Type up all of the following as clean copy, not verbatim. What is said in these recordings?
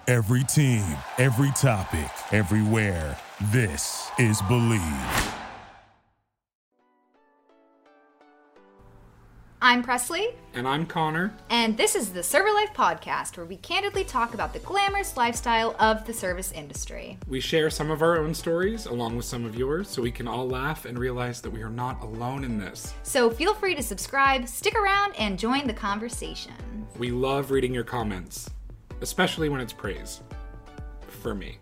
Every team, every topic, everywhere. This is Believe. I'm Presley. And I'm Connor. And this is the Server Life Podcast, where we candidly talk about the glamorous lifestyle of the service industry. We share some of our own stories along with some of yours so we can all laugh and realize that we are not alone in this. So feel free to subscribe, stick around, and join the conversation. We love reading your comments, especially when it's praise. For me.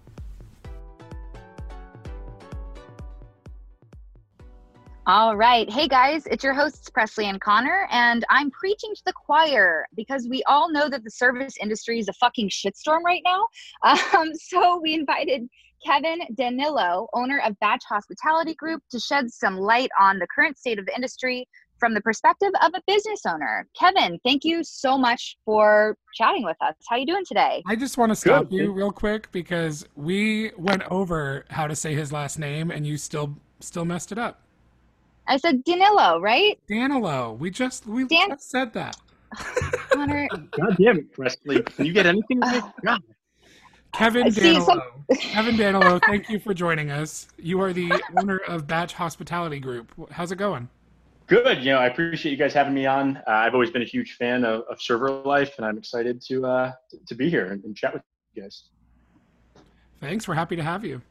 All right. Hey guys, it's your hosts Presley and Connor, and I'm preaching to the choir because we all know that the service industry is a fucking shitstorm right now. So we invited Kevin Danilo, owner of Batch Hospitality Group, to shed some light on the current state of the industry from the perspective of a business owner. Kevin, thank you so much for chatting with us. How are you doing today? I just want to stop you real quick because we went over how to say his last name and you still messed it up. I said Danilo, right? Danilo. We just said that. Connor. God damn it, Presley. Can you get anything right? God. Kevin Danilo. Kevin Danilo, thank you for joining us. You are the owner of Batch Hospitality Group. How's it going? Good. I appreciate you guys having me on. I've always been a huge fan of Server Life, and I'm excited to be here and chat with you guys. Thanks. We're happy to have you.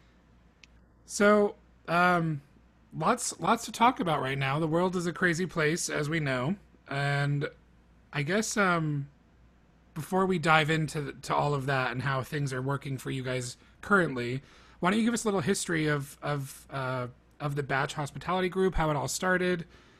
So, lots to talk about right now. The world is a crazy place, as we know, and I guess before we dive into all of that and how things are working for you guys currently, why don't you give us a little history of the Batch Hospitality Group, how it all started?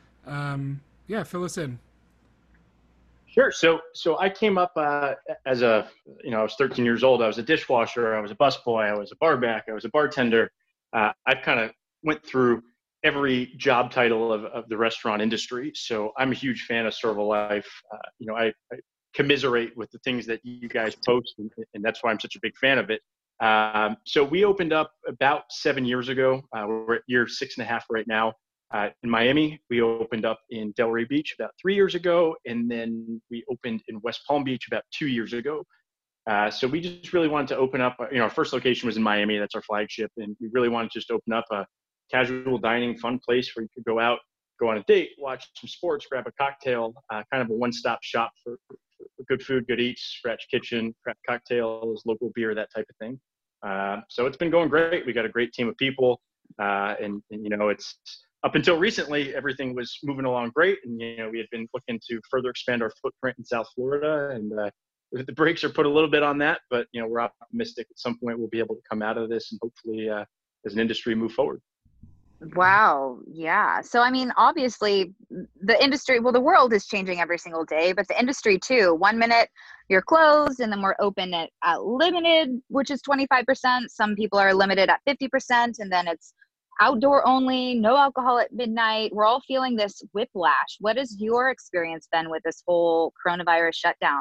Fill us in. Sure. So I came up as I was 13 years old. I was a dishwasher. I was a busboy. I was a barback. I was a bartender. I've kind of went through every job title of the restaurant industry. So I'm a huge fan of Server Life. I commiserate with the things that you guys post, and that's why I'm such a big fan of it. So we opened up about 7 years ago. We're at year 6.5 right now. In Miami, we opened up in Delray Beach about 3 years ago, and then we opened in West Palm Beach about 2 years ago. So we just really wanted to open up, our first location was in Miami. That's our flagship. And we really wanted to just open up a casual dining, fun place where you could go out, go on a date, watch some sports, grab a cocktail, kind of a one-stop shop for good food, good eats, scratch kitchen, craft cocktails, local beer, that type of thing. So it's been going great. We got a great team of people. And it's up until recently, everything was moving along great. And, we had been looking to further expand our footprint in South Florida. And the brakes are put a little bit on that. But, we're optimistic at some point we'll be able to come out of this and hopefully as an industry move forward. Wow. Yeah. So, obviously the industry, the world is changing every single day, but the industry too. 1 minute you're closed and then we're open at limited, which is 25%. Some people are limited at 50%, and then it's outdoor only, no alcohol at midnight. We're all feeling this whiplash. What has your experience been with this whole coronavirus shutdown?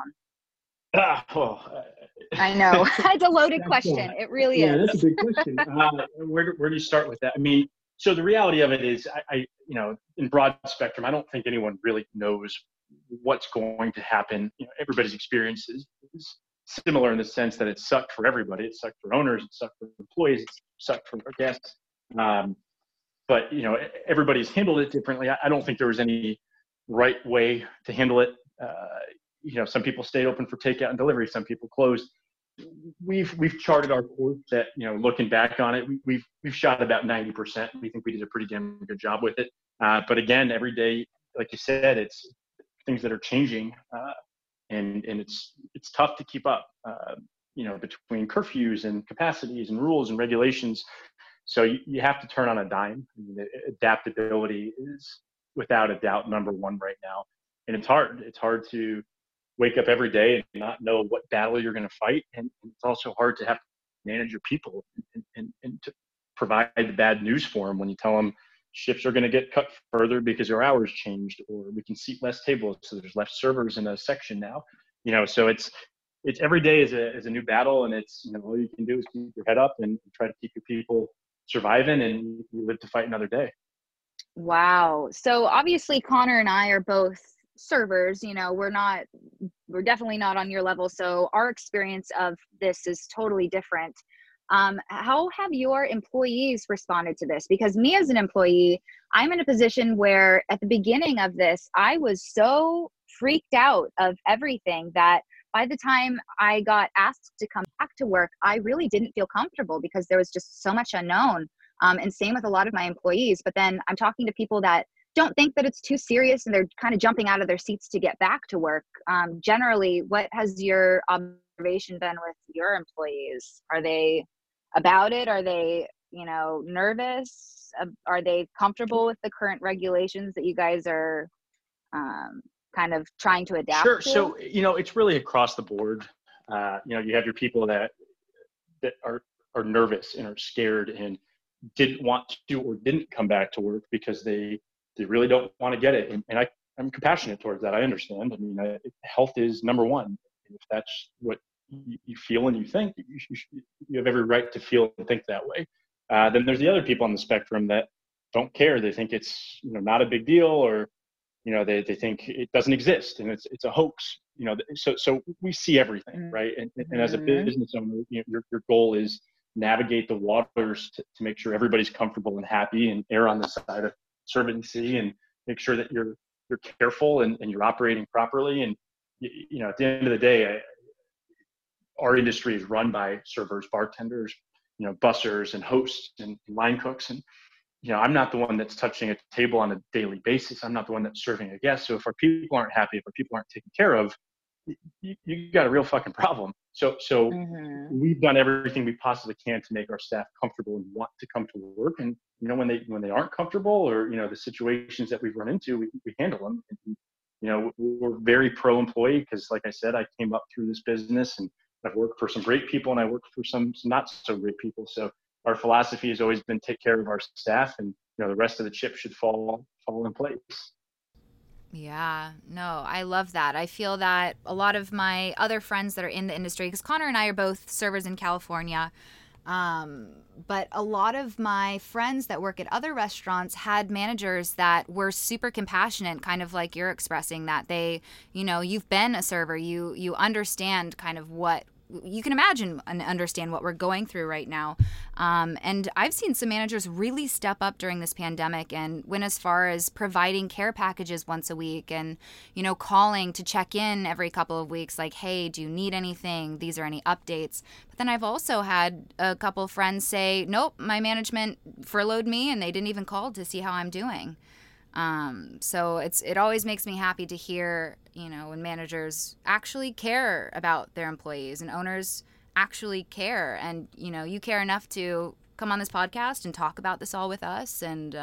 I know. It's a loaded question. It really is. Yeah, that's a big question. Where do you start with that? So the reality of it is, I in broad spectrum, I don't think anyone really knows what's going to happen. Everybody's experience is similar in the sense that it sucked for everybody. It sucked for owners. It sucked for employees. It sucked for our guests. But everybody's handled it differently. I don't think there was any right way to handle it. Some people stayed open for takeout and delivery. Some people closed. We've charted our course that, looking back on it, we've shot about 90%. We think we did a pretty damn good job with it. But again, every day, like you said, it's things that are changing, and it's tough to keep up, between curfews and capacities and rules and regulations. So you have to turn on a dime. Adaptability is without a doubt number one right now. And it's hard. It's hard to wake up every day and not know what battle you're going to fight. And it's also hard to have to manage your people and to provide the bad news for them when you tell them shifts are going to get cut further because your hours changed, or we can seat less tables, so there's less servers in a section now. So it's every day is a new battle, and it's all you can do is keep your head up and try to keep your people surviving, and you live to fight another day. Wow. So obviously Connor and I are both servers, we're definitely not on your level. So our experience of this is totally different. How have your employees responded to this? Because me as an employee, I'm in a position where at the beginning of this, I was so freaked out of everything that by the time I got asked to come back to work, I really didn't feel comfortable because there was just so much unknown. And same with a lot of my employees. But then I'm talking to people that don't think that it's too serious and they're kind of jumping out of their seats to get back to work. Generally, what has your observation been with your employees? Are they about it? Are they, nervous? Are they comfortable with the current regulations that you guys are kind of trying to adapt Sure. to? So, it's really across the board. You have your people that are nervous and are scared and didn't want to or didn't come back to work because they really don't want to get it. And I'm compassionate towards that. I understand. I mean, health is number one. If that's what you feel and you think, you have every right to feel and think that way. Then there's the other people on the spectrum that don't care. They think it's not a big deal, or they think it doesn't exist and it's a hoax. So we see everything, right? And as a business owner, your goal is navigate the waters to make sure everybody's comfortable and happy, and err on the side of servancy, and make sure that you're careful and you're operating properly. And at the end of the day, our industry is run by servers, bartenders, bussers and hosts and line cooks. And I'm not the one that's touching a table on a daily basis. I'm not the one that's serving a guest. So if our people aren't happy, if our people aren't taken care of, you got a real fucking problem. So we've done everything we possibly can to make our staff comfortable and want to come to work. And when they aren't comfortable, or the situations that we've run into, we handle them. And, we're very pro employee, because like I said, I came up through this business and I've worked for some great people and I worked for some not so great people. So our philosophy has always been take care of our staff, and the rest of the chips should fall in place. Yeah, no, I love that. I feel that a lot of my other friends that are in the industry, because Connor and I are both servers in California, but a lot of my friends that work at other restaurants had managers that were super compassionate, kind of like you're expressing, that they, you've been a server, you understand kind of what you can imagine and understand what we're going through right now. And I've seen some managers really step up during this pandemic and went as far as providing care packages once a week and, calling to check in every couple of weeks, like, hey, do you need anything? These are any updates. But then I've also had a couple of friends say, nope, my management furloughed me and they didn't even call to see how I'm doing. So it always makes me happy to hear, when managers actually care about their employees and owners actually care, and, you care enough to come on this podcast and talk about this all with us. And,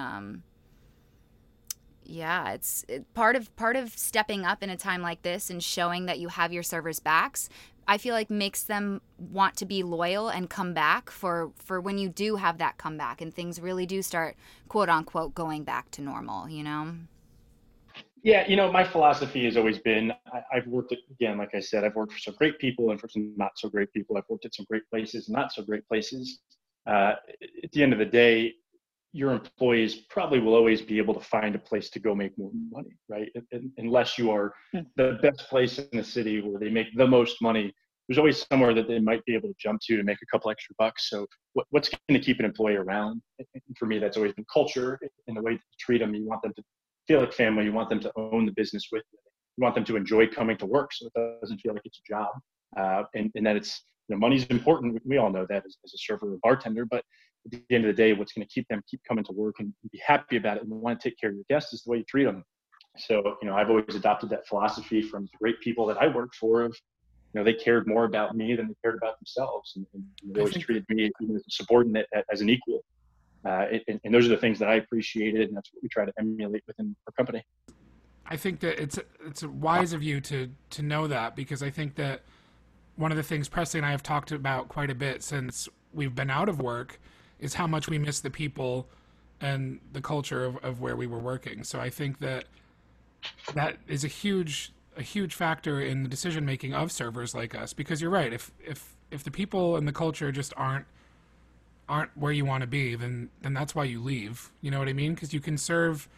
it's part of stepping up in a time like this and showing that you have your servers' backs, I feel like makes them want to be loyal and come back for when you do have that comeback and things really do start, quote unquote, going back to normal, Yeah, my philosophy has always been, I've worked, again, like I said, I've worked for some great people and for some not so great people. I've worked at some great places and not so great places. At the end of the day, your employees probably will always be able to find a place to go make more money, right? Unless you are the best place in the city where they make the most money, there's always somewhere that they might be able to jump to make a couple extra bucks. So what's going to keep an employee around? And for me, that's always been culture and the way to treat them. You want them to feel like family. You want them to own the business with you. You want them to enjoy coming to work, so it doesn't feel like it's a job. And that it's, money's important. We all know that as a server or bartender, but at the end of the day, what's going to keep them keep coming to work and be happy about it and want to take care of your guests is the way you treat them. So, I've always adopted that philosophy from the great people that I worked for of, they cared more about me than they cared about themselves. And they always treated me even as a subordinate, as an equal. And those are the things that I appreciated, and that's what we try to emulate within our company. I think that it's wise of you to know that, because I think that one of the things Presley and I have talked about quite a bit since we've been out of work is how much we miss the people and the culture of where we were working. So I think that is a huge factor in the decision making of servers like us, because you're right. If the people and the culture just aren't where you want to be, then that's why you leave. You know what I mean? Because you can serve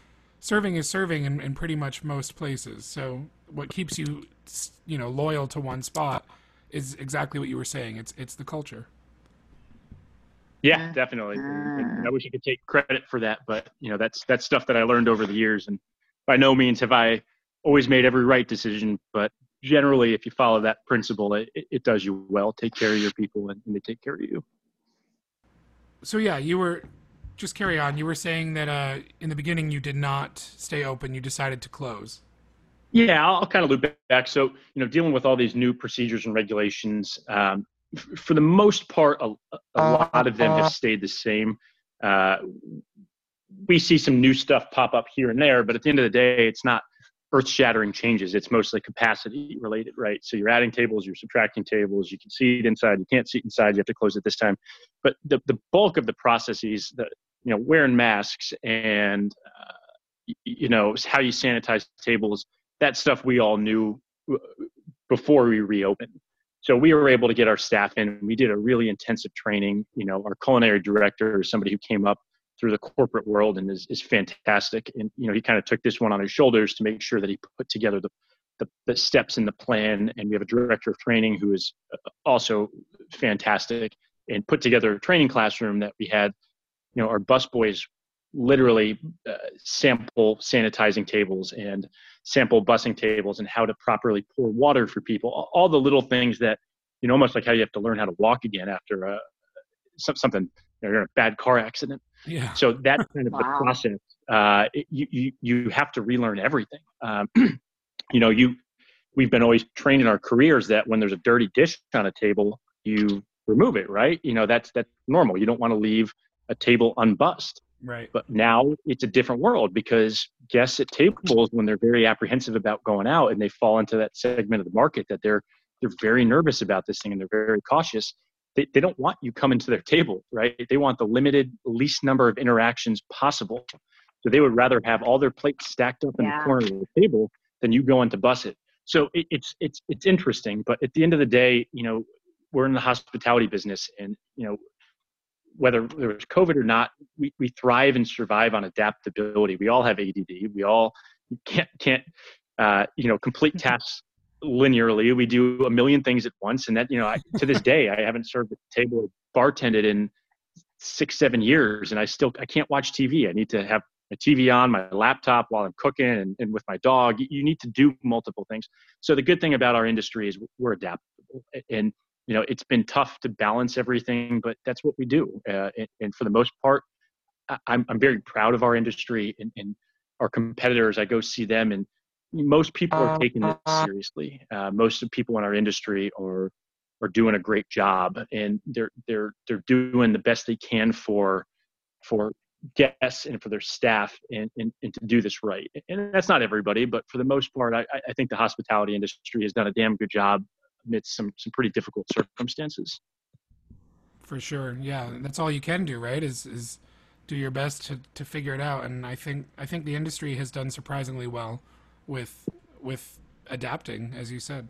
serving is serving in pretty much most places. So what keeps you, loyal to one spot is exactly what you were saying. It's the culture. Yeah, definitely. And I wish I could take credit for that, but that's stuff that I learned over the years. And by no means have I always made every right decision, but generally, if you follow that principle, it does you well. Take care of your people, and they take care of you. So yeah, just carry on. You were saying that in the beginning you did not stay open. You decided to close. Yeah, I'll kind of loop back. So, dealing with all these new procedures and regulations, for the most part, a lot of them have stayed the same. We see some new stuff pop up here and there, but at the end of the day, it's not earth-shattering changes. It's mostly capacity related, right? So you're adding tables, you're subtracting tables, you can seat inside, you can't seat inside, you have to close it this time. But the bulk of the processes, wearing masks and, how you sanitize tables, that stuff we all knew before we reopened. So we were able to get our staff in. We did a really intensive training. Our culinary director is somebody who came up through the corporate world and is fantastic. And, he kind of took this one on his shoulders to make sure that he put together the steps in the plan. And we have a director of training who is also fantastic and put together a training classroom that we had, our busboys literally sample sanitizing tables and sample bussing tables and how to properly pour water for people. All the little things that, almost like how you have to learn how to walk again after something, you're in a bad car accident. Yeah. So that's kind of the process. You have to relearn everything. We've been always trained in our careers that when there's a dirty dish on a table, you remove it, right? That's normal. You don't want to leave a table unbussed. Right. But now it's a different world because guests at tables, when they're very apprehensive about going out and they fall into that segment of the market that they're very nervous about this thing and they're very cautious, they don't want you coming to their table, right? They want the least number of interactions possible. So they would rather have all their plates stacked up in the corner of the table than you going to bus it. So it's interesting, but at the end of the day, we're in the hospitality business, and whether there was COVID or not, we thrive and survive on adaptability. We all have ADD. We all can't complete tasks linearly. We do a million things at once. And that, to this day, I haven't served at the table or bartended in 6-7 years. And I can't watch TV. I need to have my TV on, my laptop while I'm cooking and with my dog. You need to do multiple things. So the good thing about our industry is we're adaptable. And it's been tough to balance everything, but that's what we do. And for the most part, I'm very proud of our industry and our competitors. I go see them, and most people are taking this seriously. Most of the people in our industry are doing a great job, and they're doing the best they can for guests and for their staff and to do this right. And that's not everybody, but for the most part, I think the hospitality industry has done a damn good job amidst some pretty difficult circumstances. For sure. Yeah. That's all you can do, right? Is do your best to figure it out. And I think the industry has done surprisingly well with adapting, as you said.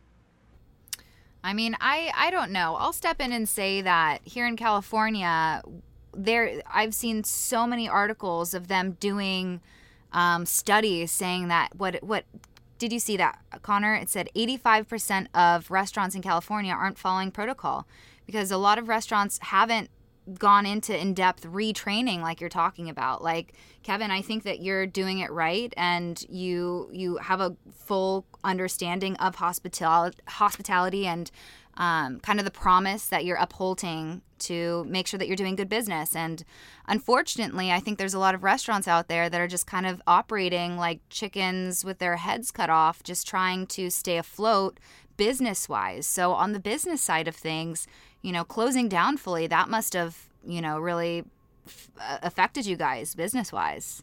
I mean, I don't know. I'll step in and say that here in California, I've seen so many articles of them doing studies saying that what did you see that, Connor? It said 85% of restaurants in California aren't following protocol because a lot of restaurants haven't gone into in-depth retraining like you're talking about. Like, Kevin, I think that you're doing it right, and you have a full understanding of hospitality and kind of the promise that you're upholding to make sure that you're doing good business. And unfortunately, I think there's a lot of restaurants out there that are just kind of operating like chickens with their heads cut off, just trying to stay afloat business-wise. So on the business side of things, closing down fully, that must have, really affected you guys business-wise.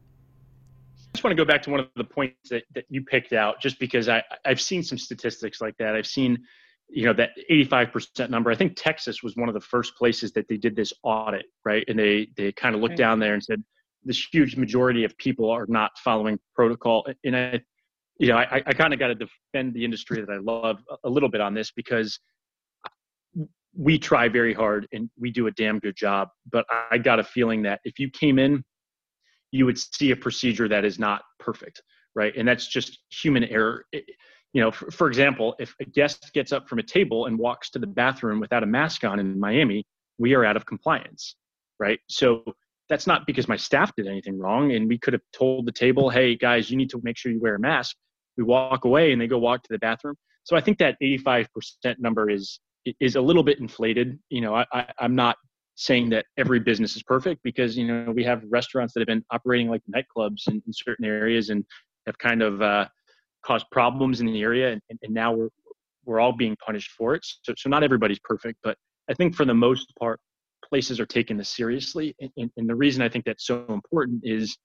I just want to go back to one of the points that you picked out, just because I've seen some statistics like that. I've seen that 85% number. I think Texas was one of the first places that they did this audit, right? And they kind of looked down there and said, this huge majority of people are not following protocol. And I kind of got to defend the industry that I love a little bit on this, because we try very hard and we do a damn good job. But I got a feeling that if you came in you would see a procedure that is not perfect, right? And that's just human error. For example, if a guest gets up from a table and walks to the bathroom without a mask on in Miami, we are out of compliance, right? So that's not because my staff did anything wrong, and we could have told the table, hey guys, you need to make sure you wear a mask. We walk away and they go walk to the bathroom. So I think that 85% number is a little bit inflated. I'm not saying that every business is perfect, because we have restaurants that have been operating like nightclubs in certain areas and have kind of caused problems in the area, and now we're all being punished for it. So not everybody's perfect, but I think for the most part, places are taking this seriously. And the reason I think that's so important is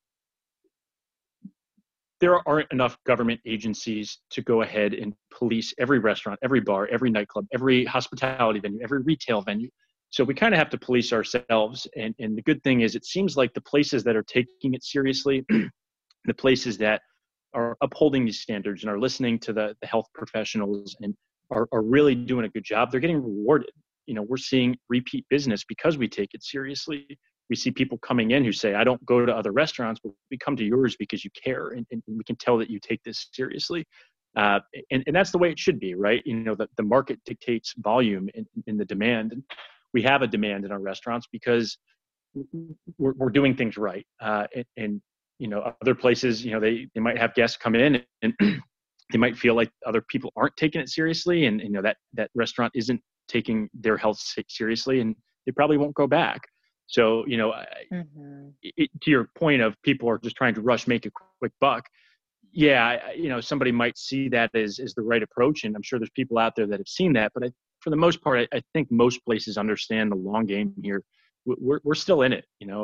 there aren't enough government agencies to go ahead and police every restaurant, every bar, every nightclub, every hospitality venue, every retail venue. So we kind of have to police ourselves. And the good thing is, it seems like the places that are taking it seriously, the places that are upholding these standards and are listening to the health professionals and are really doing a good job, they're getting rewarded. We're seeing repeat business because we take it seriously. We see people coming in who say, I don't go to other restaurants, but we come to yours because you care. And we can tell that you take this seriously. And that's the way it should be, right? The market dictates volume in the demand. And we have a demand in our restaurants because we're doing things right. And other places, they might have guests come in and they might feel like other people aren't taking it seriously. And, that restaurant isn't taking their health seriously, and they probably won't go back. So, to your point of people are just trying to rush, make a quick buck. Yeah, somebody might see that as the right approach. And I'm sure there's people out there that have seen that. But for the most part, I think most places understand the long game here. We're still in it.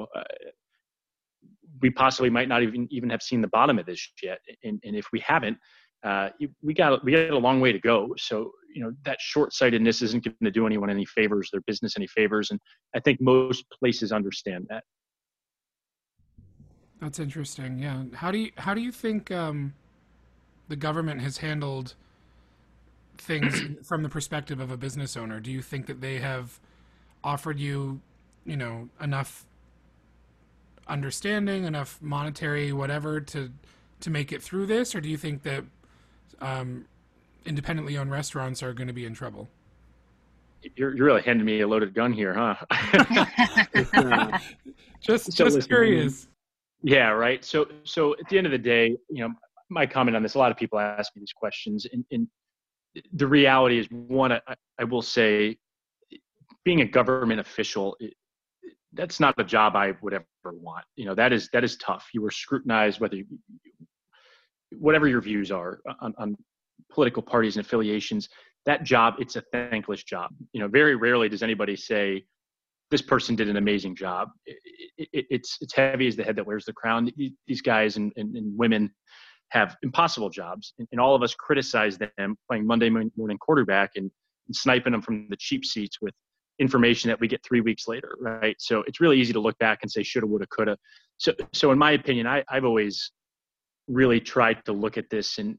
We possibly might not even have seen the bottom of this yet. And if we haven't, we got a long way to go. So, that short-sightedness isn't going to do anyone any favors, their business any favors. And I think most places understand that. That's interesting. Yeah. How do you think the government has handled things from the perspective of a business owner? Do you think that they have offered you, enough understanding, enough monetary whatever to make it through this, or do you think that independently owned restaurants are going to be in trouble? You're really handing me a loaded gun here, huh? just curious. Yeah, right. So at the end of the day, my comment on this, a lot of people ask me these questions, and the reality is, one, I will say, being a government official, that's not a job I would ever want. That is tough. You are scrutinized, whatever your views are on political parties and affiliations. That job, it's a thankless job. Very rarely does anybody say, this person did an amazing job. It's heavy as the head that wears the crown. These guys and women have impossible jobs, and all of us criticize them playing Monday morning quarterback and sniping them from the cheap seats with information that we get 3 weeks later, right? So it's really easy to look back and say shoulda, woulda, coulda. So in my opinion, I've always really tried to look at this and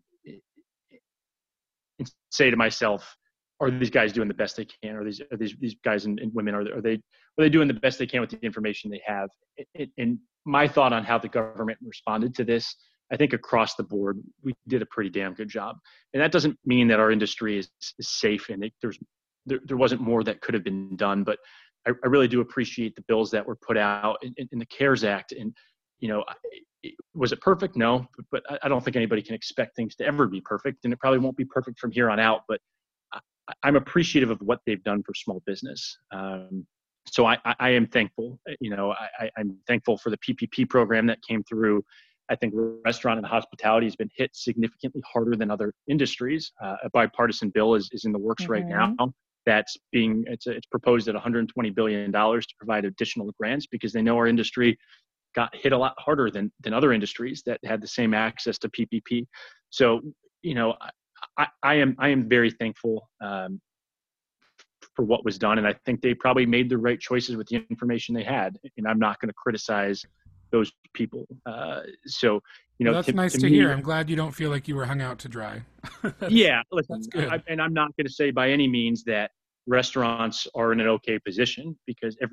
say to myself, are these guys doing the best they can? Are these guys and women, are they doing the best they can with the information they have? And my thought on how the government responded to this, I think across the board, we did a pretty damn good job. And that doesn't mean that our industry is safe and there wasn't more that could have been done. But I really do appreciate the bills that were put out in the CARES Act. And, was it perfect? No, but I don't think anybody can expect things to ever be perfect. And it probably won't be perfect from here on out. But I'm appreciative of what they've done for small business. So I am thankful. I'm thankful for the PPP program that came through. I think restaurant and hospitality has been hit significantly harder than other industries. A bipartisan bill is in the works right now. It's proposed at $120 billion to provide additional grants because they know our industry got hit a lot harder than other industries that had the same access to PPP. So, I am very thankful for what was done, and I think they probably made the right choices with the information they had. And I'm not going to criticize those people. That's nice to hear. I'm glad you don't feel like you were hung out to dry. Yeah, listen, I'm not going to say by any means that restaurants are in an okay position, because every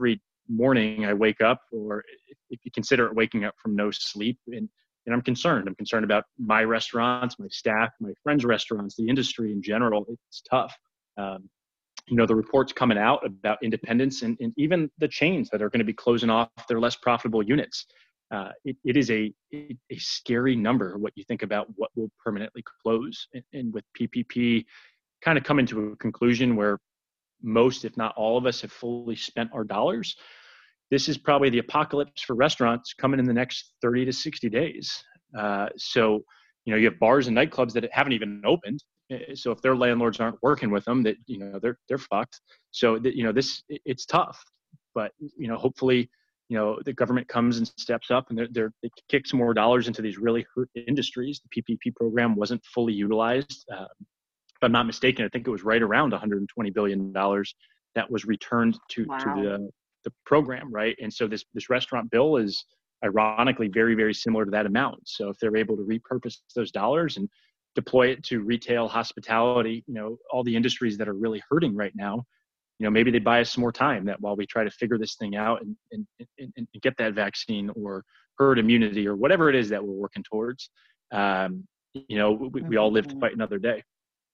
morning I wake up, or if you consider it waking up from no sleep, and I'm concerned. I'm concerned about my restaurants, my staff, my friends' restaurants, the industry in general. It's tough. The reports coming out about independents and even the chains that are going to be closing off their less profitable units. It is a scary number, what you think about what will permanently close. And with PPP kind of coming to a conclusion where most, if not all of us, have fully spent our dollars, this is probably the apocalypse for restaurants coming in the next 30 to 60 days. So you have bars and nightclubs that haven't even opened. So if their landlords aren't working with them, that they're fucked. So it's tough. But hopefully the government comes and steps up, and they kick some more dollars into these really hurt industries. The PPP program wasn't fully utilized. If I'm not mistaken, I think it was right around $120 billion that was returned to the program, right? And so this restaurant bill is ironically very, very similar to that amount. So if they're able to repurpose those dollars and deploy it to retail, hospitality, all the industries that are really hurting right now, maybe they buy us some more time, that while we try to figure this thing out and get that vaccine or herd immunity or whatever it is that we're working towards, we all live to fight another day.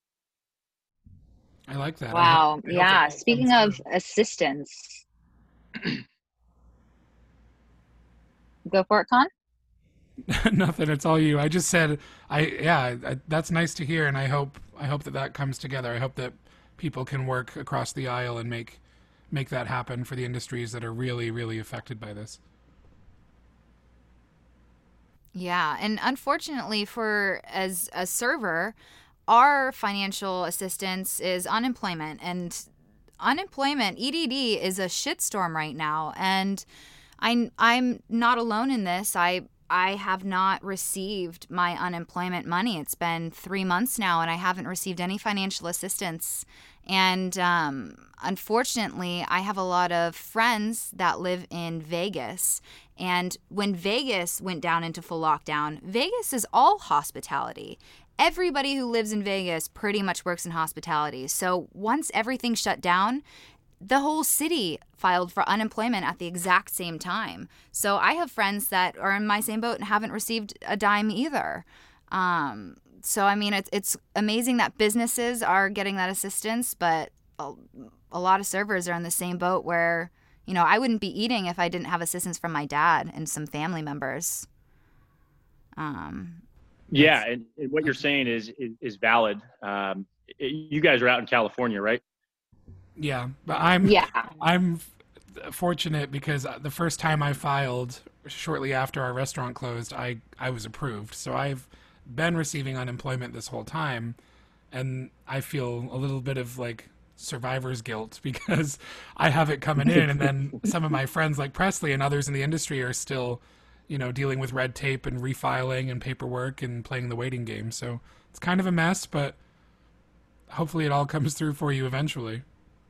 I like that. Wow. Yeah. Speaking of assistance, go for it, Con. Nothing. It's all you. I just said, that's nice to hear, and I hope that comes together. I hope that people can work across the aisle and make that happen for the industries that are really, really affected by this. Yeah, and unfortunately as a server, our financial assistance is unemployment, and unemployment, EDD, is a shitstorm right now, and I'm not alone in this. I have not received my unemployment money. It's been 3 months now, and I haven't received any financial assistance. And unfortunately, I have a lot of friends that live in Vegas. And when Vegas went down into full lockdown, Vegas is all hospitality. Everybody who lives in Vegas pretty much works in hospitality. So once everything shut down, the whole city filed for unemployment at the exact same time. So I have friends that are in my same boat and haven't received a dime either. So, I mean, it's amazing that businesses are getting that assistance, but a lot of servers are in the same boat where, I wouldn't be eating if I didn't have assistance from my dad and some family members. Yeah, and what you're saying is valid. You guys are out in California, right? Yeah, but I'm fortunate because the first time I filed shortly after our restaurant closed, I was approved. So I've been receiving unemployment this whole time, and I feel a little bit of like survivor's guilt because I have it coming in, and then some of my friends like Presley and others in the industry are still, dealing with red tape and refiling and paperwork and playing the waiting game. So it's kind of a mess, but hopefully it all comes through for you eventually.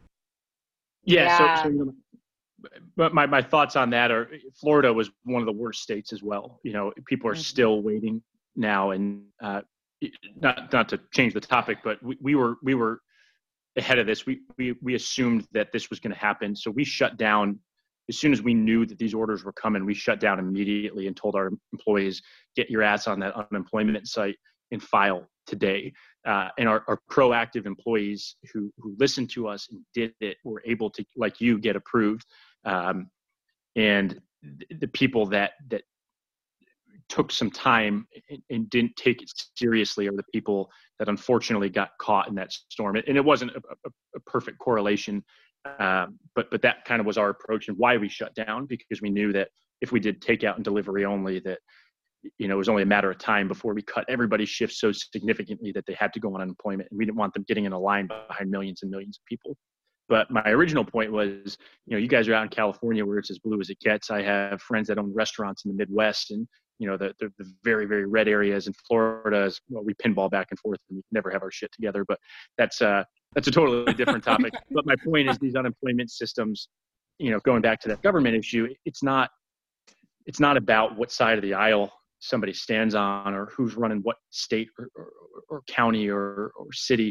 Yeah. So but my thoughts on that are Florida was one of the worst states as well. People are still waiting now, and not to change the topic, but we were ahead of this. We assumed that this was going to happen, so we shut down as soon as we knew that these orders were coming. We shut down immediately and told our employees, get your ass on that unemployment site and file today. And our proactive employees who listened to us and did it were able to, like you, get approved. And the people that took some time and didn't take it seriously are the people that unfortunately got caught in that storm. And it wasn't a perfect correlation, but that kind of was our approach and why we shut down, because we knew that if we did takeout and delivery only, that it was only a matter of time before we cut everybody's shifts so significantly that they had to go on unemployment, and we didn't want them getting in a line behind millions and millions of people. But my original point was, you guys are out in California where it's as blue as it gets. I have friends that own restaurants in the Midwest, and the very, very red areas in Florida is, well, we pinball back and forth and we never have our shit together. But that's a totally different topic. But my point is, these unemployment systems, going back to that government issue, it's not about what side of the aisle somebody stands on or who's running what state or county or city.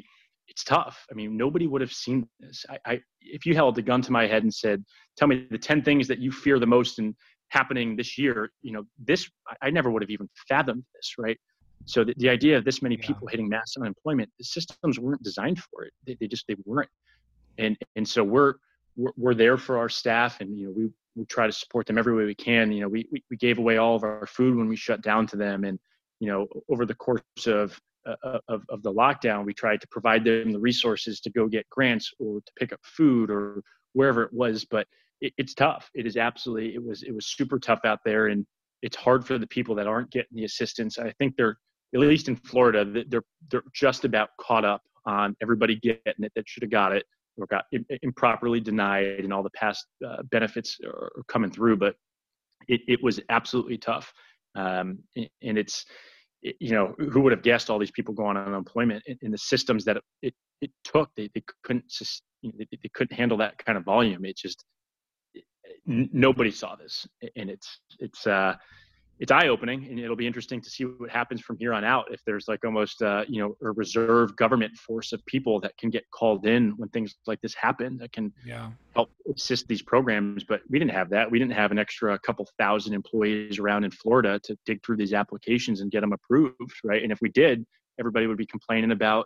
it's tough. I mean, nobody would have seen this. If you held a gun to my head and said, tell me the 10 things that you fear the most in happening this year, I never would have even fathomed this, right? So the idea of this many people hitting mass unemployment, the systems weren't designed for it. They weren't. And so we're there for our staff, and we try to support them every way we can. We gave away all of our food when we shut down to them, and over the course of the lockdown, we tried to provide them the resources to go get grants or to pick up food or wherever it was. But it's tough. It was super tough out there, and it's hard for the people that aren't getting the assistance. I think they're, at least in Florida, they're just about caught up on everybody getting it that should have got it or got improperly denied, and all the past benefits are coming through. But it was absolutely tough. And it's, who would have guessed all these people going on unemployment in the systems that it took? They couldn't handle that kind of volume. Nobody saw this, and it's eye-opening, and it'll be interesting to see what happens from here on out. If there's like almost a reserve government force of people that can get called in when things like this happen, that can help assist these programs. But we didn't have that. We didn't have an extra couple thousand employees around in Florida to dig through these applications and get them approved, right? And if we did, everybody would be complaining about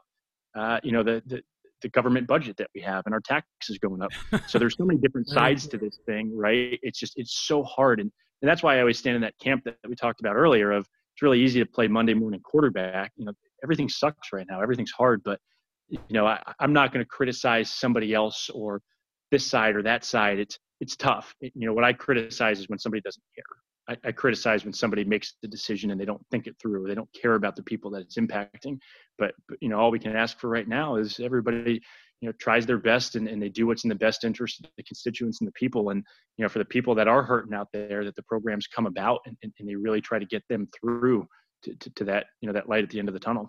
the government budget that we have and our taxes going up. So there's so many different sides to this thing, right? It's so hard. And that's why I always stand in that camp that we talked about earlier of, it's really easy to play Monday morning quarterback. Everything sucks right now. Everything's hard, but I'm not going to criticize somebody else or this side or that side. It's tough. What I criticize is when somebody doesn't care. I criticize when somebody makes the decision and they don't think it through, or they don't care about the people that it's impacting. But all we can ask for right now is everybody, tries their best and they do what's in the best interest of the constituents and the people. And, for the people that are hurting out there, that the programs come about and they really try to get them through to that, that light at the end of the tunnel.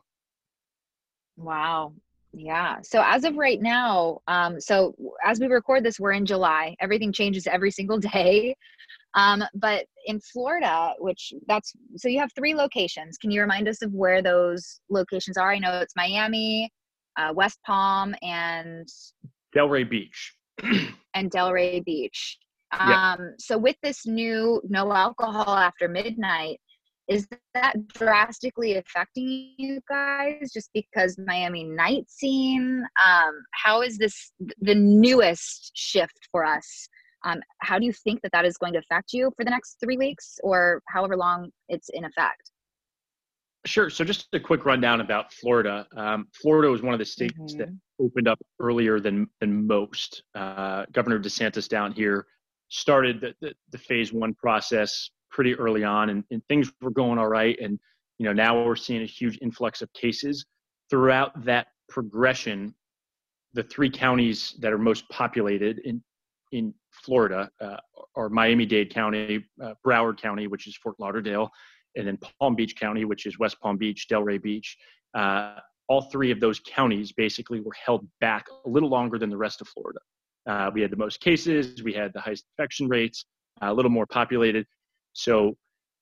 Wow. Yeah. So as of right now, so as we record this, we're in July. Everything changes every single day. But in Florida, so you have 3 locations. Can you remind us of where those locations are? I know it's Miami, West Palm, and Delray Beach. And Delray Beach. Yeah. So with this new no alcohol after midnight, is that drastically affecting you guys just because Miami night scene? How is this the newest shift for us? How do you think that is going to affect you for the next 3 weeks or however long it's in effect? Sure. So just a quick rundown about Florida. Florida was one of the states that opened up earlier than most. Governor DeSantis down here started the phase 1 process pretty early on, and things were going all right. And, now we're seeing a huge influx of cases. Throughout that progression, the 3 counties that are most populated in Florida are Miami-Dade County, Broward County, which is Fort Lauderdale, and then Palm Beach County, which is West Palm Beach, Delray Beach. All 3 of those counties basically were held back a little longer than the rest of Florida. We had the most cases, we had the highest infection rates, a little more populated. So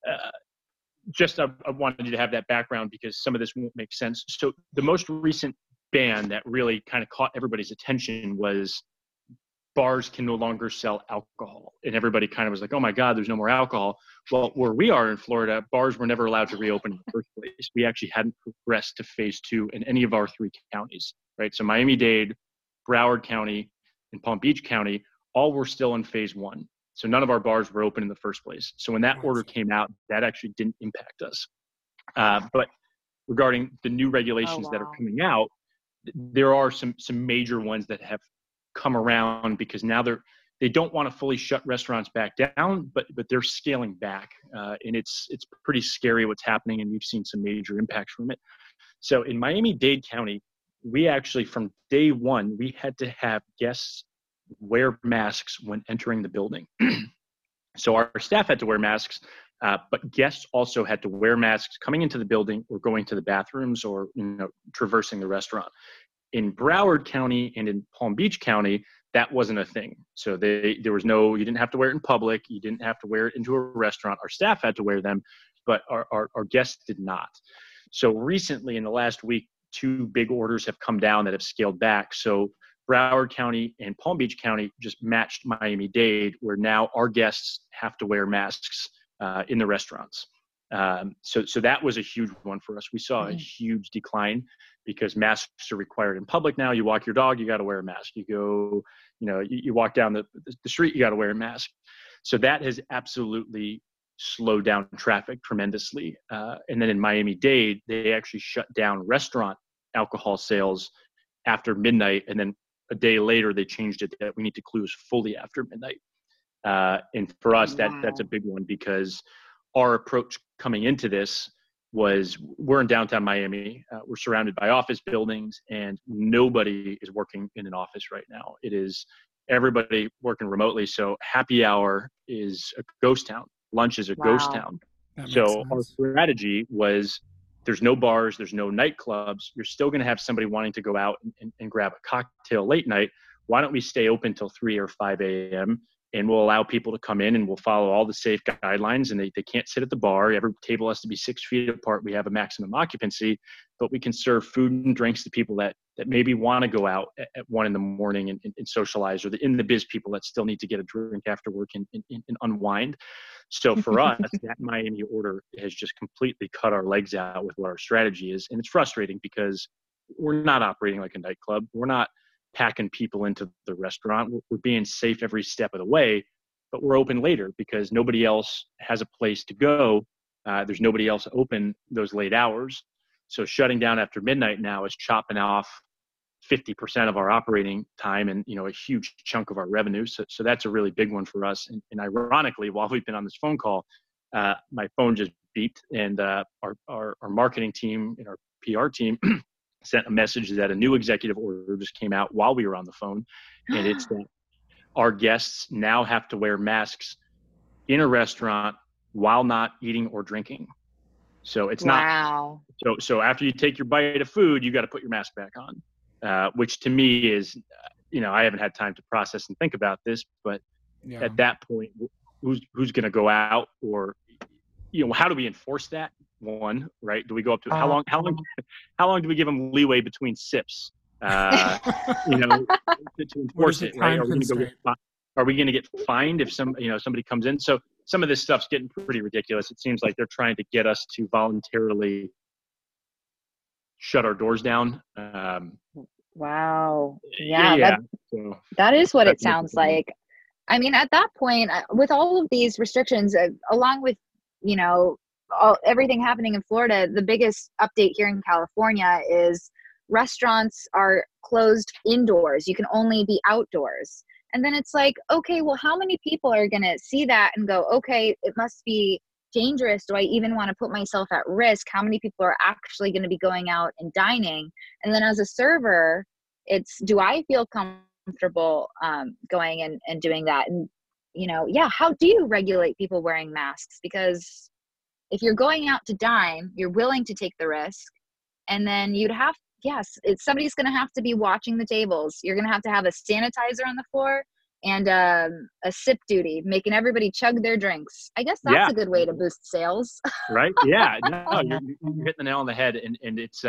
I wanted you to have that background because some of this won't make sense. So the most recent ban that really kind of caught everybody's attention was bars can no longer sell alcohol. And everybody kind of was like, oh my God, there's no more alcohol. Well, where we are in Florida, bars were never allowed to reopen in the first place. We actually hadn't progressed to phase 2 in any of our 3 counties, right? So Miami-Dade, Broward County, and Palm Beach County, all were still in phase 1. So none of our bars were open in the first place. So when that order came out, that actually didn't impact us. But regarding the new regulations that are coming out, there are some major ones that have come around because now they don't want to fully shut restaurants back down, but they're scaling back, and it's pretty scary what's happening, and we've seen some major impacts from it. So in Miami-Dade County, we actually from day 1 we had to have guests wear masks when entering the building. So our staff had to wear masks, but guests also had to wear masks coming into the building or going to the bathrooms or traversing the restaurant. In Broward County and in Palm Beach County, that wasn't a thing. So there was you didn't have to wear it in public. You didn't have to wear it into a restaurant. Our staff had to wear them, but our guests did not. So recently in the last week, two big orders have come down that have scaled back. So Broward County and Palm Beach County just matched Miami-Dade, where now our guests have to wear masks in the restaurants. So that was a huge one for us. We saw a huge decline because masks are required in public now. You walk your dog, you got to wear a mask. You go, you walk down the street, you got to wear a mask. So that has absolutely slowed down traffic tremendously. And then in Miami-Dade, they actually shut down restaurant alcohol sales after midnight. And then a day later, they changed it that we need to close fully after midnight. And for us, that's a big one, because our approach coming into this was, we're in downtown Miami. We're surrounded by office buildings, and nobody is working in an office right now. It is everybody working remotely. So happy hour is a ghost town. Lunch is a ghost town. So our strategy was, there's no bars, there's no nightclubs. You're still going to have somebody wanting to go out and grab a cocktail late night. Why don't we stay open till 3 or 5 a.m. and we'll allow people to come in, and we'll follow all the safe guidelines, and they can't sit at the bar. Every table has to be 6 feet apart. We have a maximum occupancy, but we can serve food and drinks to people that maybe want to go out at 1 a.m. and socialize, or in the biz people that still need to get a drink after work and unwind. So for us, that Miami order has just completely cut our legs out with what our strategy is. And it's frustrating because we're not operating like a nightclub. We're not packing people into the restaurant. We're being safe every step of the way, but we're open later because nobody else has a place to go. There's nobody else open those late hours. So shutting down after midnight now is chopping off 50% of our operating time and, a huge chunk of our revenue. So that's a really big one for us. And ironically, while we've been on this phone call, my phone just beeped, and our marketing team and our PR team sent a message that a new executive order just came out while we were on the phone. And it's that our guests now have to wear masks in a restaurant while not eating or drinking. So it's not, so after you take your bite of food, you got to put your mask back on, which to me is, I haven't had time to process and think about this, but at that point, who's going to go out, or, how do we enforce that? One, right? Do we go up to how long do we give them leeway between sips? To enforce it, right? Are we going to get fined if somebody comes in? So some of this stuff's getting pretty ridiculous. It seems like they're trying to get us to voluntarily shut our doors down. Wow. Yeah. That is what it sounds like. I mean, at that point, with all of these restrictions, along with, everything happening in Florida, the biggest update here in California is restaurants are closed indoors. You can only be outdoors. And then it's like, okay, well, how many people are going to see that and go, okay, it must be dangerous. Do I even want to put myself at risk? How many people are actually going to be going out and dining? And then as a server, it's, do I feel comfortable going and doing that? And, how do you regulate people wearing masks? Because if you're going out to dine, you're willing to take the risk. And then somebody's going to have to be watching the tables. You're going to have a sanitizer on the floor and a sip duty, making everybody chug their drinks. I guess that's a good way to boost sales. Right? Yeah. No, you're hitting the nail on the head. And it's,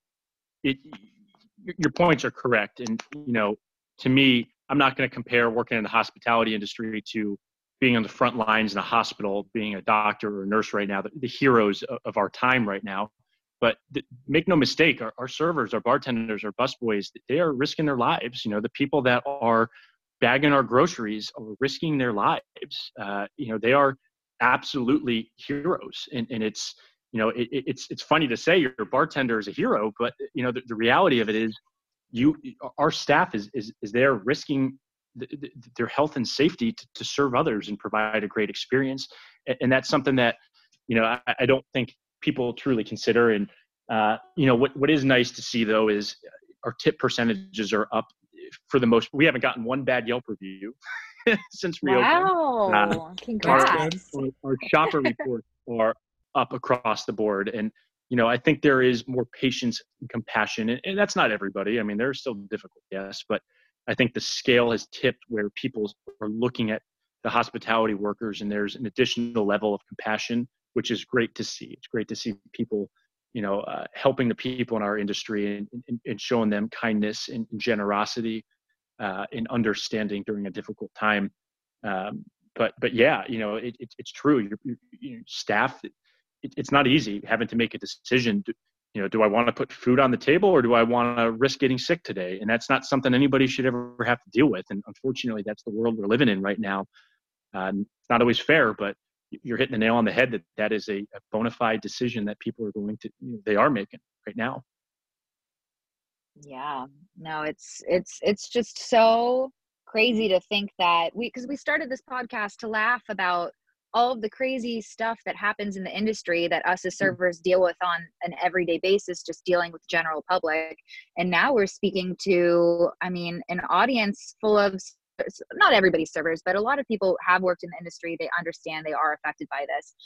your points are correct. And, to me, I'm not going to compare working in the hospitality industry to being on the front lines in a hospital, being a doctor or a nurse right now, the heroes of our time right now. But make no mistake, our servers, our bartenders, our busboys, they are risking their lives. The people that are bagging our groceries are risking their lives. They are absolutely heroes. And it's, it's funny to say your bartender is a hero, but the reality of it is our staff is there risking their health and safety to serve others and provide a great experience. And that's something that, I don't think people truly consider. And, what is nice to see though, is our tip percentages are up for the most. We haven't gotten one bad Yelp review since reopening. Wow. Congrats. Our shopper reports are up across the board. And, I think there is more patience and compassion, and that's not everybody. I mean, there are still difficult guests, but I think the scale has tipped where people are looking at the hospitality workers, and there's an additional level of compassion, which is great to see. It's great to see people, helping the people in our industry and showing them kindness and generosity and understanding during a difficult time. But yeah, it's true. Your staff, it's not easy having to make a decision. Do I want to put food on the table, or do I want to risk getting sick today? And that's not something anybody should ever have to deal with. And unfortunately, that's the world we're living in right now. It's not always fair, but you're hitting the nail on the head that is a bona fide decision that people are they are making right now. Yeah, no, it's just so crazy to think that because we started this podcast to laugh about all of the crazy stuff that happens in the industry that us as servers deal with on an everyday basis, just dealing with the general public. And now we're speaking to, an audience full of, not everybody's servers, but a lot of people have worked in the industry. They understand, they are affected by this.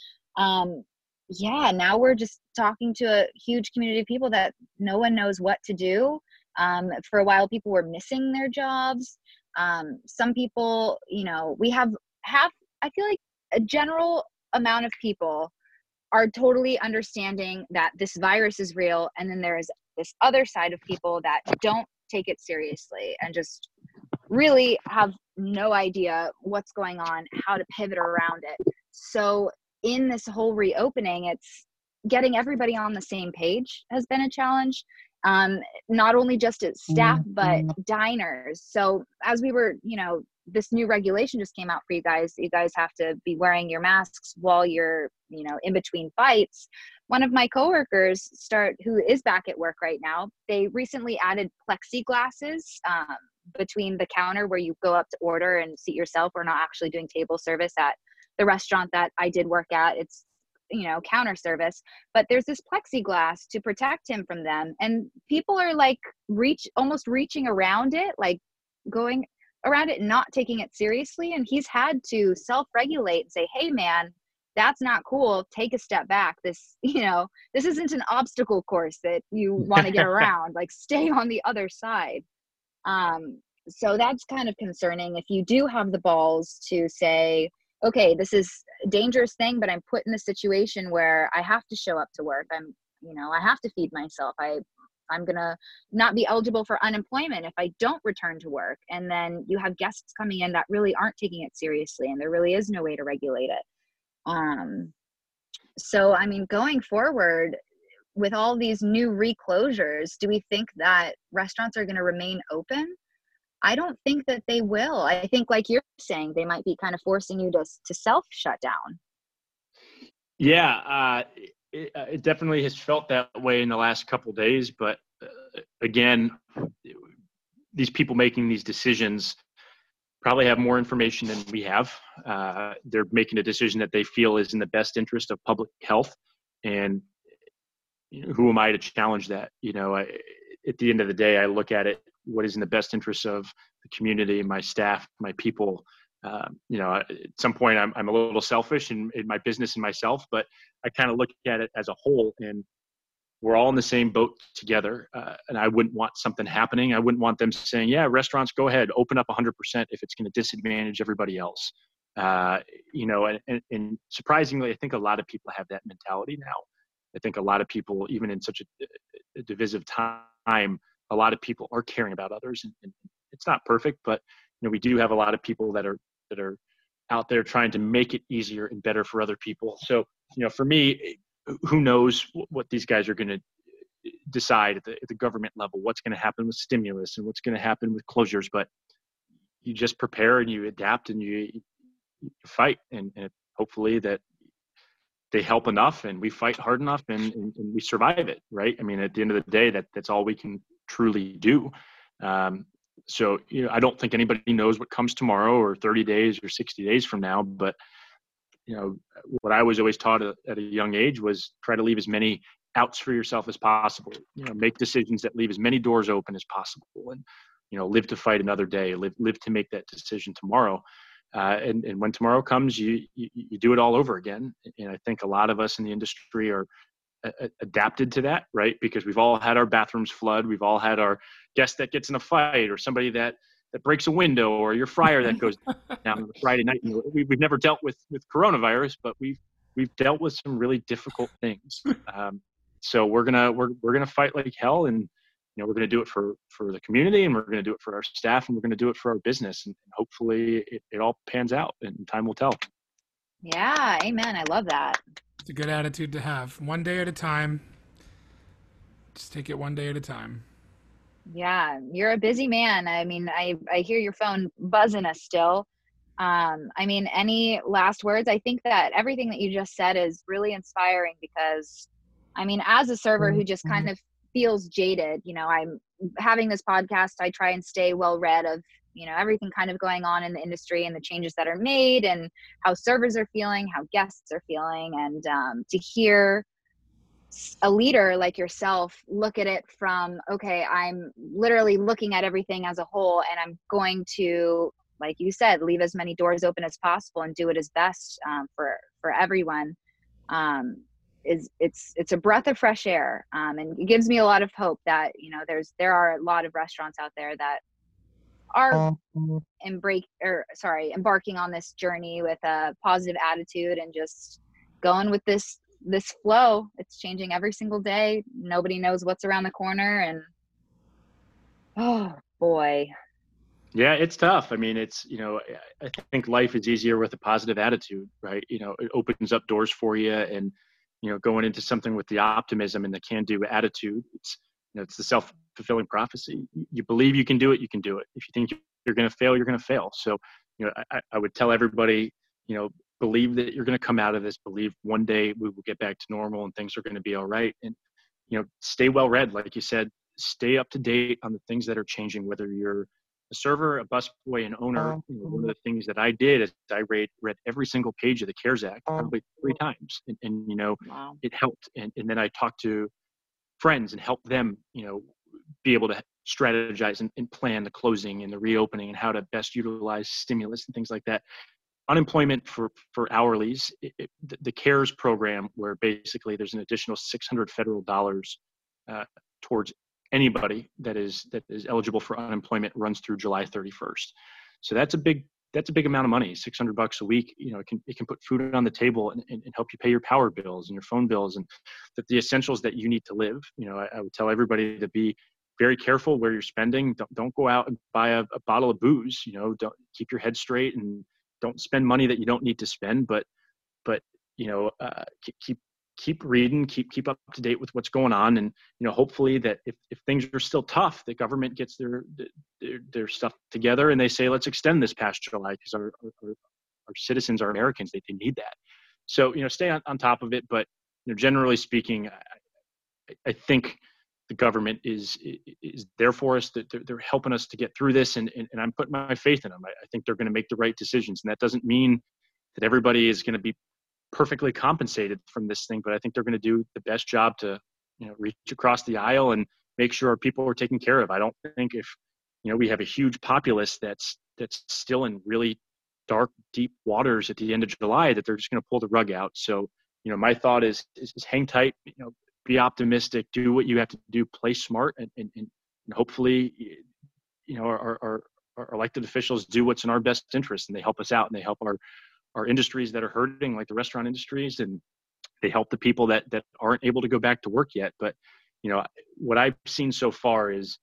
Yeah, now we're just talking to a huge community of people that no one knows what to do. For a while, people were missing their jobs. Some people, we have I feel like a general amount of people are totally understanding that this virus is real. And then there is this other side of people that don't take it seriously and just really have no idea what's going on, how to pivot around it. So in this whole reopening, it's getting everybody on the same page has been a challenge. Not only just at staff, but diners. So as we were, this new regulation just came out for you guys. You guys have to be wearing your masks while you're, in between fights. One of my coworkers who is back at work right now, they recently added plexiglasses between the counter where you go up to order and seat yourself. We're not actually doing table service at the restaurant that I did work at. It's, counter service, but there's this plexiglass to protect him from them. And people are like almost reaching around it, like going around it, not taking it seriously. And he's had to self-regulate and say, hey man, that's not cool. Take a step back. This isn't an obstacle course that you want to get around, like stay on the other side. So that's kind of concerning. If you do have the balls to say, okay, this is a dangerous thing, but I'm put in a situation where I have to show up to work. I have to feed myself. I'm going to not be eligible for unemployment if I don't return to work. And then you have guests coming in that really aren't taking it seriously, and there really is no way to regulate it. So, going forward with all these new reclosures, do we think that restaurants are going to remain open? I don't think that they will. I think, like you're saying, they might be kind of forcing you to self shut down. Yeah, it definitely has felt that way in the last couple of days. But again, these people making these decisions probably have more information than we have. They're making a decision that they feel is in the best interest of public health. And who am I to challenge that? At the end of the day, I look at it, what is in the best interest of the community, my staff, my people. At some point I'm a little selfish in my business and myself, but I kind of look at it as a whole, and we're all in the same boat together. And I wouldn't want something happening. I wouldn't want them saying, yeah, restaurants, go ahead, open up 100% if it's going to disadvantage everybody else. And surprisingly, I think a lot of people have that mentality now. I think a lot of people, even in such a divisive time, a lot of people are caring about others, and it's not perfect, but we do have a lot of people that are out there trying to make it easier and better for other people. So, for me, who knows what these guys are going to decide at the government level, what's going to happen with stimulus and what's going to happen with closures, but you just prepare and you adapt and you fight, and hopefully that they help enough and we fight hard enough and we survive it, right? At the end of the day, that's all we can truly do. So, I don't think anybody knows what comes tomorrow or 30 days or 60 days from now, but, what I was always taught at a young age was try to leave as many outs for yourself as possible, make decisions that leave as many doors open as possible, and, live to fight another day, live to make that decision tomorrow. And when tomorrow comes, you do it all over again. And I think a lot of us in the industry are adapted to that, right? Because we've all had our bathrooms flood. We've all had our guest that gets in a fight, or somebody that breaks a window, or your fryer that goes down on a Friday night. We've never dealt with coronavirus, but we've dealt with some really difficult things. So we're gonna fight like hell, and we're gonna do it for the community, and we're gonna do it for our staff, and we're gonna do it for our business, and hopefully it all pans out, and time will tell. Yeah, amen. I love that. It's a good attitude to have. One day at a time. Just take it one day at a time. Yeah, you're a busy man. I mean, I hear your phone buzzing us still. I mean, any last words? I think that everything that you just said is really inspiring because, I mean, as a server who just kind of feels jaded, I'm having this podcast. I try and stay well read of, everything kind of going on in the industry and the changes that are made and how servers are feeling, how guests are feeling. And to hear a leader like yourself look at it from, okay, I'm literally looking at everything as a whole, and I'm going to, like you said, leave as many doors open as possible and do it as best for everyone. It's a breath of fresh air, and it gives me a lot of hope that there are a lot of restaurants out there that are embarking on this journey with a positive attitude and just going with this flow. It's changing every single day. Nobody knows what's around the corner, and oh boy. Yeah, it's tough. I mean, it's, I think life is easier with a positive attitude, right? It opens up doors for you, and, going into something with the optimism and the can-do attitude, it's the self-fulfilling prophecy. You believe you can do it, you can do it. If you think you're going to fail, you're going to fail. So, I would tell everybody, believe that you're going to come out of this, believe one day we will get back to normal and things are going to be all right. And, stay well read. Like you said, stay up to date on the things that are changing, whether you're a server, a busboy, an owner. One of the things that I did is I read every single page of the CARES Act probably 3 times. And Wow. It helped. And then I talked to friends and helped them, be able to strategize and plan the closing and the reopening and how to best utilize stimulus and things like that. Unemployment for hourlies, the CARES program, where basically there's an additional $600 federal dollars towards anybody that is eligible for unemployment, runs through July 31st. So that's a big amount of money. $600 a week. It can put food on the table and help you pay your power bills and your phone bills and the essentials that you need to live. I would tell everybody to be very careful where you're spending. Don't go out and buy a bottle of booze. Don't keep your head straight and don't spend money that you don't need to spend. But keep reading, keep up to date with what's going on, and hopefully that if things are still tough, the government gets their stuff together and they say, let's extend this past July because our citizens, our Americans, they need that. So stay on top of it. But generally speaking, I think the government is there for us. That they're helping us to get through this, and I'm putting my faith in them. I think they're going to make the right decisions, and that doesn't mean that everybody is going to be perfectly compensated from this thing, but I think they're going to do the best job to reach across the aisle and make sure our people are taken care of. I don't think if we have a huge populace that's still in really dark, deep waters at the end of July, that they're just going to pull the rug out. So my thought is hang tight, be optimistic, do what you have to do, play smart, and hopefully our elected officials do what's in our best interest, and they help us out and they help our industries that are hurting, like the restaurant industries, and they help the people that aren't able to go back to work yet. But what I've seen so far is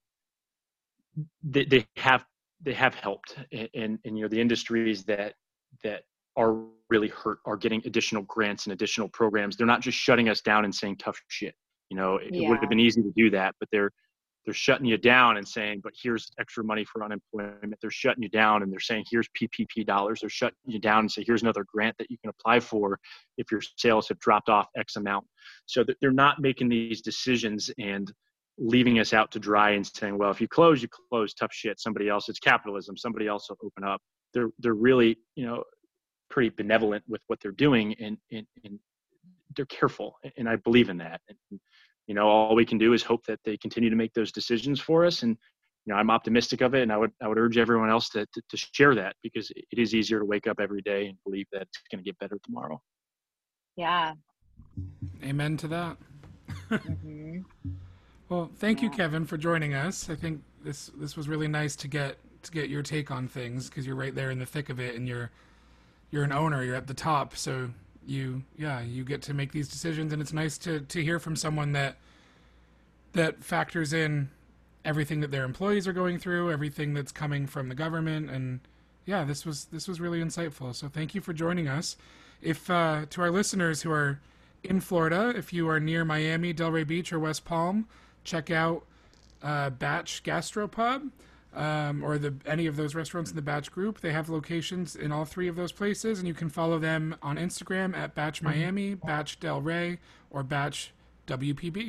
they have helped, and the industries that are really hurt are getting additional grants and additional programs. They're not just shutting us down and saying tough shit. It would have been easy to do that, but they're shutting you down and saying, but here's extra money for unemployment. They're shutting you down and they're saying, here's PPP dollars. They're shutting you down and say, here's another grant that you can apply for if your sales have dropped off X amount. So that they're not making these decisions and leaving us out to dry and saying, well, if you close, tough shit. Somebody else, it's capitalism. Somebody else will open up. They're really, pretty benevolent with what they're doing, and they're careful. And I believe in that. And, all we can do is hope that they continue to make those decisions for us. And, I'm optimistic of it. And I would urge everyone else to share that, because it is easier to wake up every day and believe that it's going to get better tomorrow. Yeah. Amen to that. Mm-hmm. Well, thank you, Kevin, for joining us. I think this was really nice to get your take on things, because you're right there in the thick of it, and you're an owner, you're at the top. So you get to make these decisions, and it's nice to hear from someone that factors in everything that their employees are going through, everything that's coming from the government, and this was really insightful. So thank you for joining us. If to our listeners who are in Florida, if you are near Miami, Delray Beach, or West Palm, check out Batch Gastropub, or any of those restaurants in the Batch group. They have locations in all 3 of those places, and you can follow them on Instagram at Batch Miami, Batch Delray, or Batch WPB.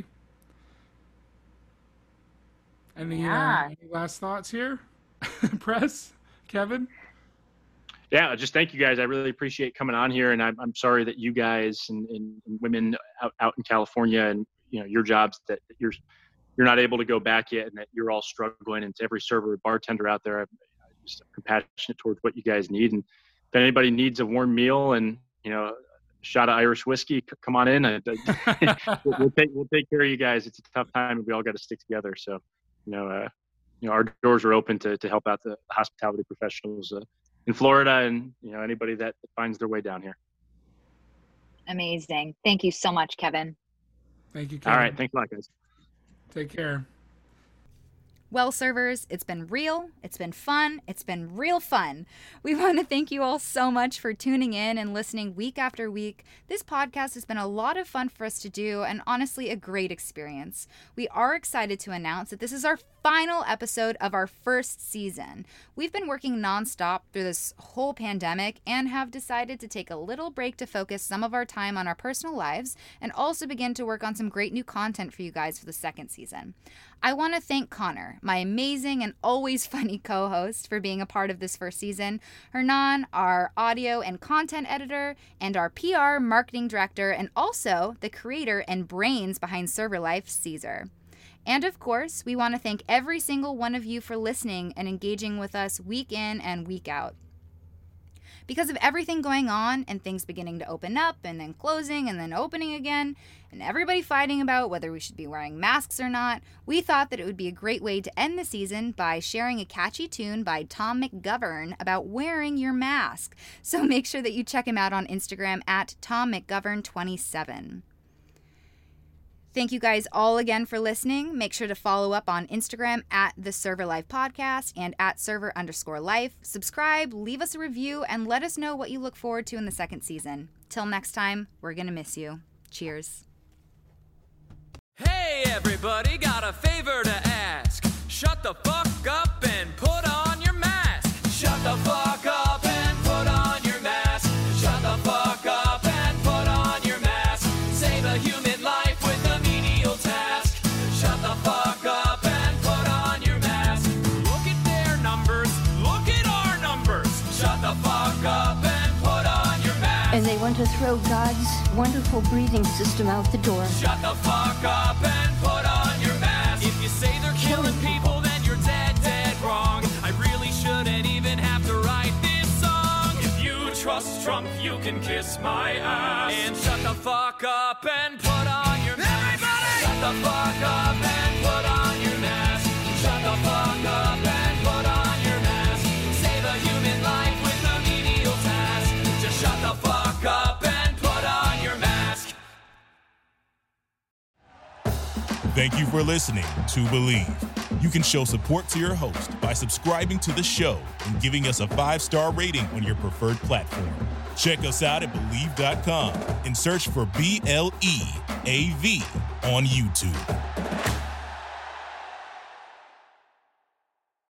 Any last thoughts here? Press? Kevin? Yeah, just thank you guys. I really appreciate coming on here, and I'm sorry that you guys and women out in California and your jobs that you're not able to go back yet, and that you're all struggling. And to every server, bartender out there, I'm just compassionate towards what you guys need. And if anybody needs a warm meal and a shot of Irish whiskey, come on in. We'll take care of you guys. It's a tough time, and we all got to stick together. So, our doors are open to help out the hospitality professionals in Florida, and anybody that finds their way down here. Amazing. Thank you so much, Kevin. Thank you, Kevin. All right. Thanks a lot, guys. Take care. Well, servers, it's been real, it's been fun, it's been real fun. We want to thank you all so much for tuning in and listening week after week. This podcast has been a lot of fun for us to do, and honestly a great experience. We are excited to announce that this is our final episode of our first season. We've been working nonstop through this whole pandemic and have decided to take a little break to focus some of our time on our personal lives and also begin to work on some great new content for you guys for the second season. I want to thank Connor, my amazing and always funny co-host, for being a part of this first season, Hernan, our audio and content editor, and our PR marketing director, and also the creator and brains behind Server Life, Caesar. And of course, we want to thank every single one of you for listening and engaging with us week in and week out. Because of everything going on and things beginning to open up and then closing and then opening again, and everybody fighting about whether we should be wearing masks or not, we thought that it would be a great way to end the season by sharing a catchy tune by Tom McGovern about wearing your mask. So make sure that you check him out on Instagram at TomMcGovern27. Thank you guys all again for listening. Make sure to follow up on Instagram at the Server Life Podcast and at server_life. Subscribe, leave us a review, and let us know what you look forward to in the second season. Till next time, we're gonna miss you. Cheers. Hey everybody, got a favor to ask. Shut the fuck up and put on your mask. Shut the fuck up and put on your mask. Shut the fuck up and put on your mask. Save a human life with a menial task. Shut the fuck up and put on your mask. Look at their numbers, look at our numbers. Shut the fuck up and put on your mask. And they want to throw God's wonderful breathing system out the door. Shut the fuck up and put on your mask. If you say they're killing people, then you're dead, dead wrong. I really shouldn't even have to write this song. If you trust Trump, you can kiss my ass. And shut the fuck up and put on your mask. Everybody! Shut the fuck up and put on your mask. Shut the fuck up and put on your mask. Save a human life with a menial task. Just shut the fuck up and put on your mask. Thank you for listening to Believe. You can show support to your host by subscribing to the show and giving us a 5-star rating on your preferred platform. Check us out at Believe.com and search for BLEAV on YouTube.